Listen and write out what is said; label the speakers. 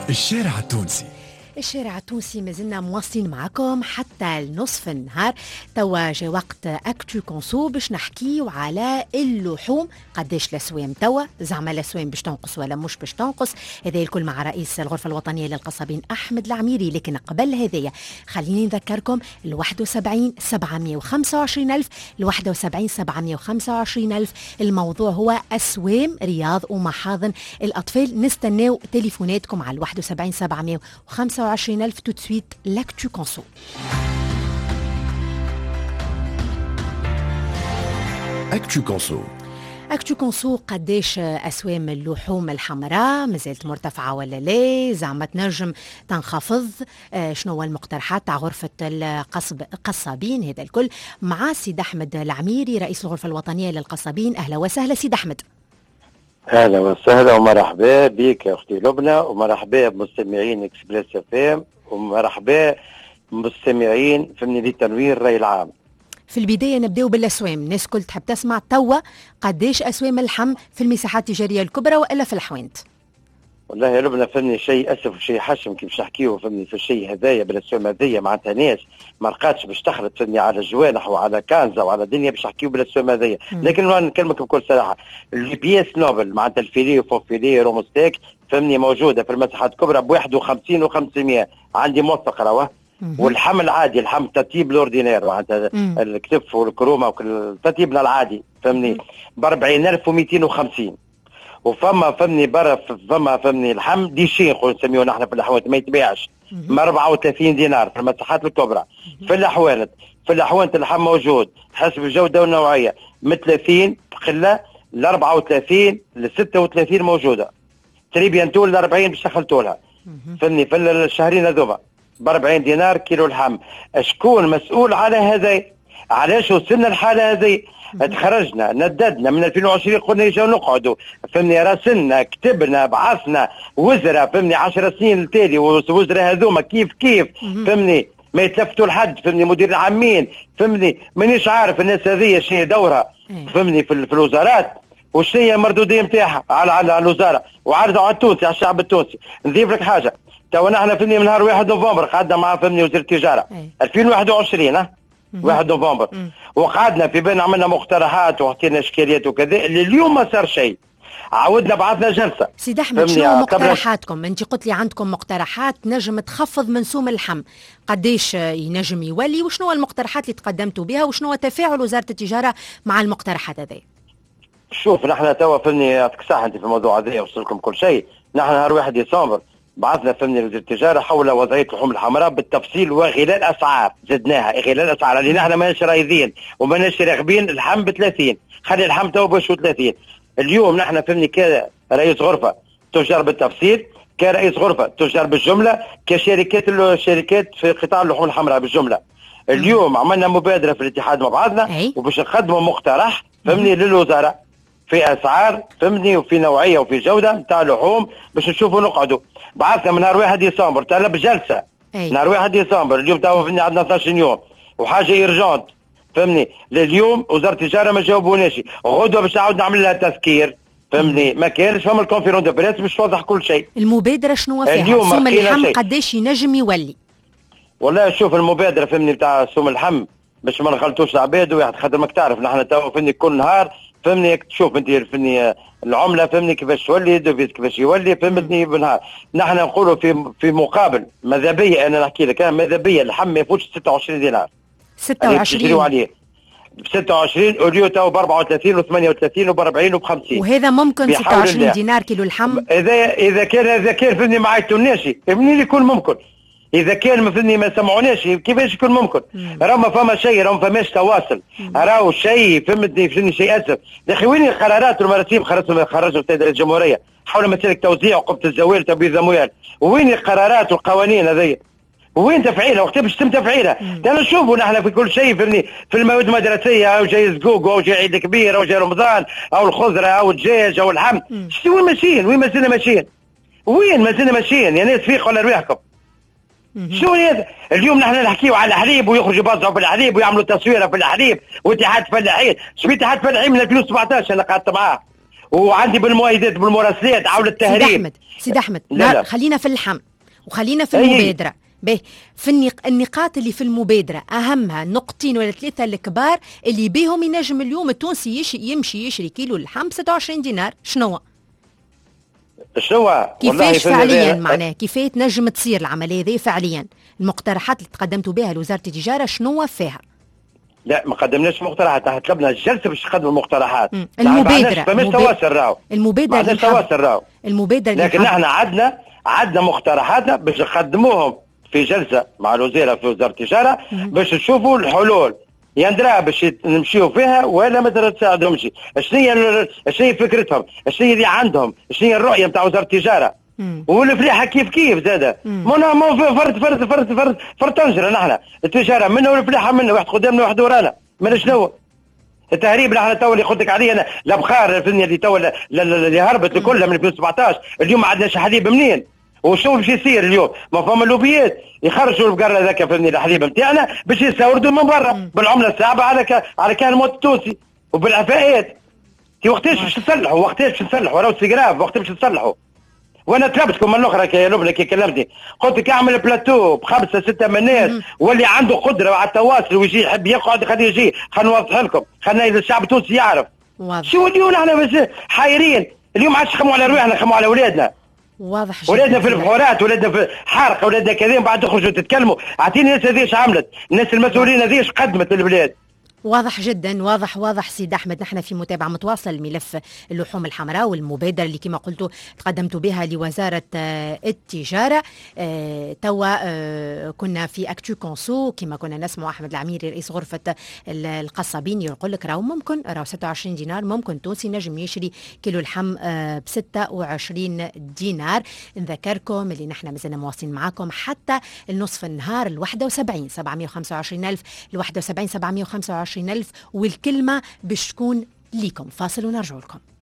Speaker 1: الشارع التونسي.
Speaker 2: الشارع التونسي مازلنا مواصلين معكم حتى النصف النهار. توا جا وقت اكتو كونسو باش نحكيو على اللحوم، قداش الاسوام توا، زعما الاسوام باش تنقص ولا مش باش تنقص. هذا الكل مع رئيس الغرفه الوطنيه للقصابين احمد العميري. لكن قبل هذايا خليني نذكركم 71 725 ألف 71 725 ألف. الموضوع هو اسوام رياض ومحاضن الاطفال. نستناو تليفوناتكم على 71 725 ألف. tout de suite l'actu conso.
Speaker 1: اكتو كونسو.
Speaker 2: اكتو كونسو، قداش اسوام اللحوم الحمراء مازالت مرتفعه ولا لا؟ زعما تنجم تنخفض؟ شنو هو المقترحات تاع غرفه القصابين؟ هذا الكل مع سيد احمد العميري رئيس الغرفه الوطنيه للقصابين. اهلا وسهلا سيد احمد.
Speaker 3: اهلا وسهلا ومرحبا بك يا اختي لبنى، ومرحبا بمستمعين اكسبريس اف ام، ومرحبا بمستمعين فمني لتنوير الراي العام.
Speaker 2: في البدايه نبداو بالاسوام. الناس كل تحب تسمع توا قداش اسوام اللحم في المساحات التجاريه الكبرى والا في الحوانت؟
Speaker 3: والله يا لبنى فهمني شيء اسف وشيء حشم كيف باش نحكيو فهمني في الشيء هذايا بالاسوام هذيا، معناتها ناس ما لقاتش باش تخلط فهمني على جوانح وعلى كنزه وعلى دنيا باش نحكيو بالاسوام هذايا. لكن نكلمك بكل صراحه، البياس نوبل معناتها الفيلي وفوفيلي روموستيك فهمني موجوده في المساحات الكبرى ب 51 و500، عندي موثق راهو. واللحم العادي، اللحم الترتيب الاوردينير معناتها الكتف والكرومه والترتيب العادي فهمني ب 40250. وفما فهمني برا فما فهمني اللحم ديشين نسميوه نحن في الاحوانت ما يتباعش ب 34 دينار في المساحات الكبرى. في الاحوانت اللحم موجود حسب الجوده والنوعيه من 30 قله ل 34 ل 36 موجوده. تقريبا طول ال 40 باش دخلتوا لها فهمني في الشهرين هذوما ب 40 دينار كيلو اللحم. شكون مسؤول على هذا؟ علاش وصلنا الحاله هذه؟ تخرجنا نددنا من 2020 قلنا يجوا نقعدوا فهمني، راسلنا كتبنا بعثنا وزراء فهمني 10 سنين التالي، وزراء هذوما كيف فهمني ما يتلفتوا لحد فهمني، مدير العامين فهمني مانيش عارف الناس هذه شنو دورها فهمني في الوزارات وشنو هي المردوديه نتاعها على الوزاره وعرضوا على التونسي على الشعب التونسي. نضيف لك حاجه، تو نحن فهمني من نهار 1 نوفمبر قعدنا مع فهمني وزير التجاره 2021 1 نوفمبر، وقعدنا في بين عملنا مقترحات وحكينا اشكاليات وكذا. اليوم ما صار شيء، عاودنا بعثنا جلسه.
Speaker 2: سيد احمد شنو مقترحاتكم؟ انت قلت لي عندكم مقترحات نجم تخفض من سوم اللحم، قداش ينجم يولي وشنو المقترحات اللي تقدمتوا بها وشنو تفاعل وزاره التجاره مع المقترحات هذه؟
Speaker 3: شوف نحن توا فهمني يعطيك الصحه انت في الموضوع هذا وصل لكم كل شيء. نحن نهار 1 ديسمبر بعثنا فهمني وزير التجاره حول وضعيه اللحوم الحمراء بالتفصيل وغلاء اسعار، زدناها غلاء اسعار اللي نحن ماناش رايدين وماناش راغبين. اللحم ب 30، خلي اللحم تو باش 30. اليوم نحن فهمني كرئيس غرفه تجار بالتفصيل، كرئيس غرفه تجار بالجمله، الشركات في قطاع اللحوم الحمراء بالجمله. اليوم عملنا مبادره في الاتحاد مع بعضنا وباش نقدموا مقترح فهمني للوزاره في اسعار فهمني وفي نوعيه وفي جوده نتاع اللحوم باش نشوفوا نقعدوا. بعثنا من نهار 1 ديسمبر طلب جلسه نهار 1 ديسمبر. اليوم تو فهمني عندنا 12 يوم وحاجه ايرجونت فهمني. لليوم وزاره التجاره ما جاوبوناش، غدوه باش نعاود نعمل لها تذكير فهمني. ما كانش فما الكونفيرون دو بريس باش توضح كل شيء.
Speaker 2: المبادره شنو فيها؟ سوم اللحم قداش ينجم يولي؟ والله
Speaker 3: شوف المبادره فهمني بتاع سوم اللحم باش ما نغلطوش العباد وواحد، خاطر ماك تعرف نحن تو فهمني كل نهار فهمني تشوف انت فهمني العمله فهمني كيفاش تولي دوفيت كيفاش يولي فهمتني بالنهار. نحن نقولوا في مقابل ماذا بيا انا نحكي لك ماذا بيا اللحم ما يفوتش 26 دينار
Speaker 2: 26
Speaker 3: عليه ب 26 اوليو تو ب 34 و38 وب 40 وب 50.
Speaker 2: وهذا ممكن 26 دينار كيلو اللحم
Speaker 3: اذا كان فهمني ما عيطوناش منين يكون ممكن؟ اذا كان فهمني ما سمعوناش كيفاش يكون ممكن؟ راه ما فما شيء، راه ما فماش تواصل، راهو شيء فهمتني شيء اسف. يا اخي وين القرارات والمراسيم خرجوا السيد رئيس الجمهوريه حول مساله توزيع وقبه الزوال وتبويض الاموال؟ وين القرارات والقوانين هذه؟ وين تفعيلها؟ وقت باش يتم تفعيلها؟ انا نشوفوا نحن في كل شيء فهمني في المواد المدرسيه او جاي زقوق او جاي عيد كبير او جاي رمضان او الخضره او الدجاج او اللحم. وين ماشيين؟ وين مازلنا ماشيين؟ وين مازلنا ماشيين يا ناس؟ فيقوا على رواحكم. شو هذا؟ اليوم نحن نحكيو على الحليب ويخرجوا يبزعوا في الحليب ويعملوا تصويره في الحليب واتحاد فلاحين. شو اتحاد فلاحين من 2017 انا قعدت معاه وعندي بالمؤيدات بالمراسلات عاول التهريب.
Speaker 2: سيد احمد
Speaker 3: لا.
Speaker 2: خلينا في اللحم وخلينا في المبادره. به في النقاط اللي في المبادره اهمها نقطتين ولا ثلاثه الكبار اللي بيهم ينجم اليوم التونسي يمشي يشري كيلو اللحم 26 دينار. شنو كيفاش فعليا معناه كيفاش تنجم تصير العمليه هذه فعليا؟ المقترحات اللي تقدمتوا بها لوزاره التجاره شنو فيها؟
Speaker 3: لا ما قدمناش مقترحات، احنا طلبنا الجلسه باش نقدموا المقترحات.
Speaker 2: المبادره
Speaker 3: فماش تواصل راهو
Speaker 2: المبادره
Speaker 3: لكن احنا عندنا مقترحاتنا باش نقدموهم في جلسه مع الوزيره في وزاره التجاره باش نشوفوا الحلول يندرا باش نمشيو فيها ولا ما تساعدهمش. شنو هي فكرتهم؟ شنو هي اللي عندهم؟ شنو هي الرؤيه نتاع وزاره التجاره؟ والفليحه كيف زاده فرد طنجره. نحن التجاره منا والفليحه منا، واحد قدامنا واحد ورانا. من شنو التهريب اللي احنا تو اللي قلت لك عليه انا؟ الابخار الفنيه اللي تو اللي هربت كلها من 2017 اليوم ما عندناش حليب منين؟ وشو باش يصير اليوم؟ ما فما لوبيات يخرجوا البقر هذاك فهمني الحليب نتاعنا باش يستوردوا من برا بالعمله الصعبه على كان الموت التونسي وبالعفاءات. وقتاش باش نصلحوا؟ راهو سيغراف وقت باش نصلحوا. وانا طلبتكم من الاخرى كي لبنى كي كلمتني قلت لك اعمل بلاتو بخمسه سته من الناس واللي عنده قدره على التواصل ويجي يحب يقعد خليه يجي. خلينا نوضح لكم، خلينا الشعب التونسي يعرف شو اليوم. احنا بس حايرين اليوم، ما عادش نخموا على رواحنا، نخموا على اولادنا.
Speaker 2: واضح جدا.
Speaker 3: ولادنا في البحورات، ولادنا في حارقه، ولادنا كذا بعد تخرجوا تتكلموا. اعطيني الناس هذيش عملت، الناس المسؤولين هذيش قدمت للبلاد.
Speaker 2: واضح جدا، واضح سيد احمد. نحن في متابعه متواصله لملف اللحوم الحمراء والمبادره اللي كما قلتوا تقدمتوا بها لوزاره التجاره. توا كنا في اكتو كونسو كما كنا نسمع احمد العميري رئيس غرفه القصابين يقول لك راهو 26 دينار ممكن تونسي نجم يشري كيلو اللحم ب 26 دينار. نذكركم اللي نحن مازلنا مواصلين معاكم حتى النصف النهار ال 71 725,000 ل 71 725,000 والكلمة باش تكون ليكم. فاصل ونرجع لكم.